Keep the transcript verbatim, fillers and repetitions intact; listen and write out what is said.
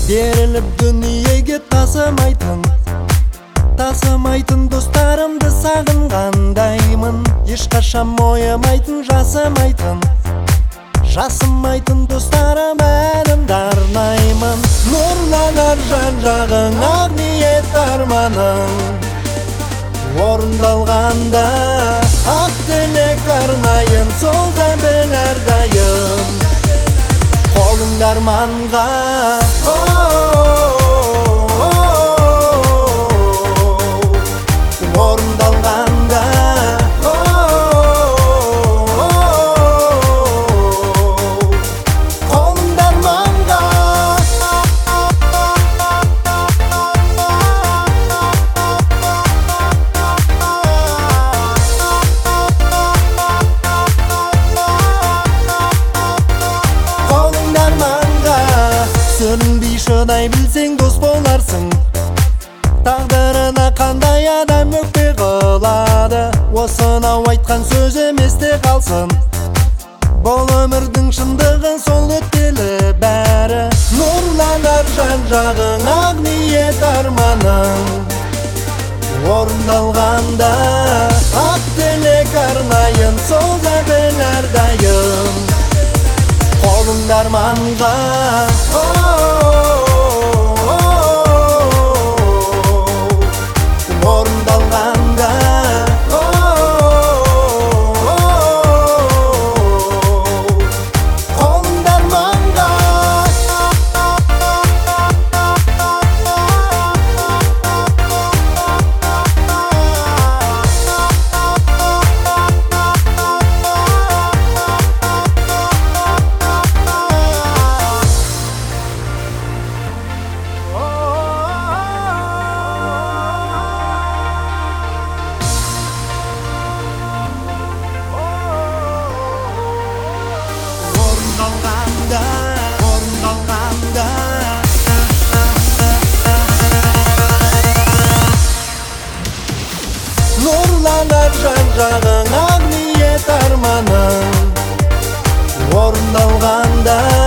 Беріліп дүниеге тасымайтын Тасымайтын достарымды сағынғандаймын. Ешқашан мойымайтын, жасымайтын Жасымайтын достарым әлімді арнаймын. Нұрланар жан-жағың, ақ ниет арманың орындалғанда, ақ тілек арнайын, сол да біл әрдайым қолыңды арманға. Орындалғанда, қолыңды арманға. Қолыңды арманға. Сүрінбей шыдай білсең дос боларсың. Тағдырына қандай адам өкпе қылады. Осынау айтқан сөзім есте қалсын. Бұл өмірдің шындығын сол өтпелі бәрі. Нұрланар жан-жағың, ақ ниет арманың орындалғанда, ақ тілек арнайын, сол да біл әрдайым қолыңды арманға. Орындалғанда, қолыңды арманға. Орындалғанда, орындалғанда. Нұрланар жан-жағың, ақ ниет арманың орындалғанда.